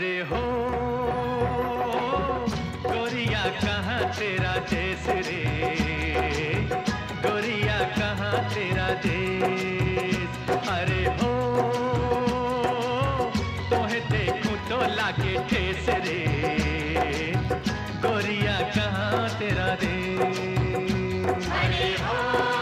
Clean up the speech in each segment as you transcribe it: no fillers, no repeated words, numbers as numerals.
अरे हो गोरिया कहाँ तेरा देश रे, गोरिया कहाँ तेरा देश। अरे हो तोहे देखूं तो लागे ठेस रे, गोरिया कहाँ तेरा देश। अरे हो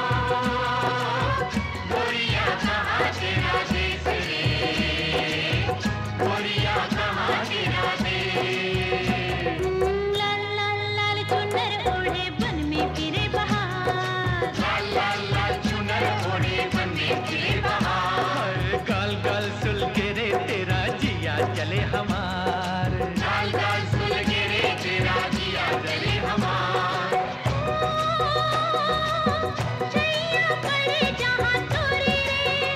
गोरिया कहाँ तेरा देश रे, गोरिया कहाँ तेरा देश। लाल लाल लाल चुनर ओढ़े बन में फिरे बहार, लाल लाल लाल चुनर ओढ़े बन में फिरे बहार। गाल गाल सुल के रे तेरा जिया जले हमार, गाल गाल सुल के रे तेरा जिया जले हमार। छैया पड़े जहाँ तोरे रे,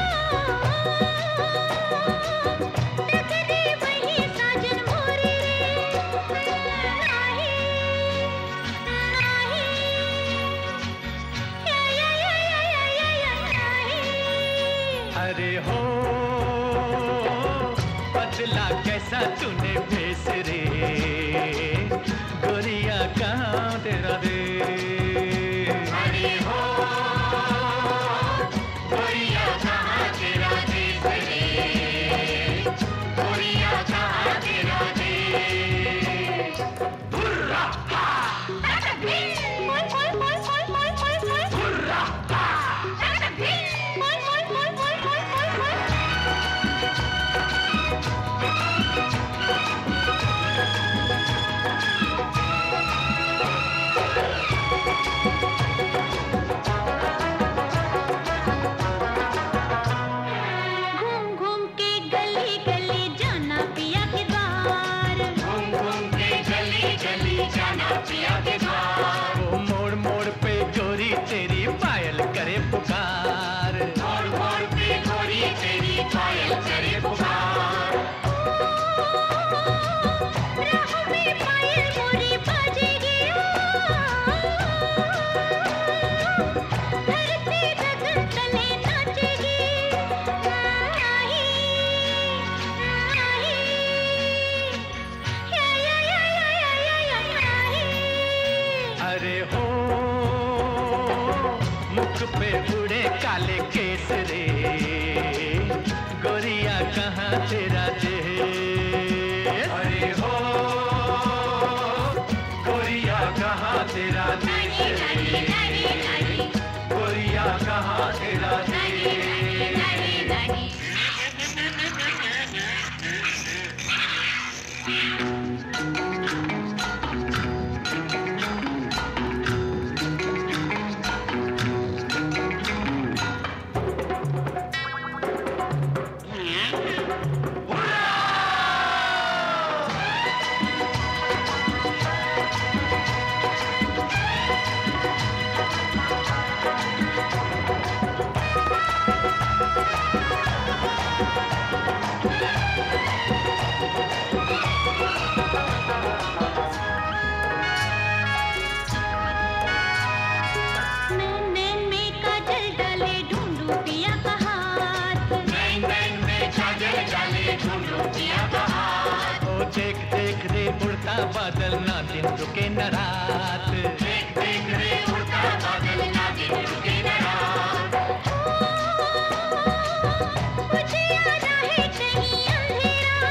रख दे वही साजन मोरे रे। नाही नाही या नाही। अरे हो बदला कैसा तूने भेस रे, गोरिया कहाँ तेरा देश। अरे हो गोरिया कहाँ तेरा देश रे, गोरिया कहाँ तेरा देश। हुर्रा हा, मोल मोल मोल मोल मोल मोल मोल। हुर्रा हा, मोल मोल मोल मोल मोल मोल मोल। घूम घूम के गली गली जाना पिया के द्वार, घूम घूम के गली गली जाना पिया के द्वार। वो मोड़ मोड़ पे गोरी तेरी पायल करे पुकार, मोड़ मोड़ पे गोरी तेरी पायल करे पुकार। राह में पायल मोरी बाजेगी, धरती गगन तले नाचेगी। नाही नाही या नाही। अरे हो मुख पे उड़े काले केस रे, गोरिया कहाँ तेरा देश। अरे हो गोरिया कहाँ तेरा देश रे, गोरिया कहाँ तेरा देश। नैन में काजल डाले ढूंढू पिया का हाथ, नैन नैन में काजल डाले ढूंढो पिया का हाथ। ओ देख देख रे उड़ता बादल ना दिन रुके न रात, देख देख रे उड़ता बादल ना दिन रुके न रात। मुझे आना है कहीं अंधेरा,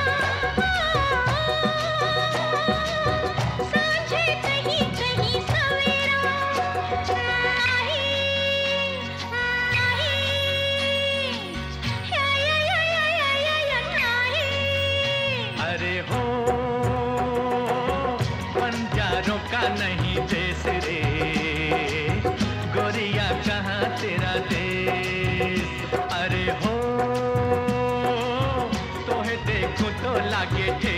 सांझे कहीं कहीं सवेरा। नाही नाही या नाही। अरे हो बंजारों का नहीं देश रे, गोरिया कहाँ तेरा देश। अरे हो तोहे देखूं तो लागे ठेस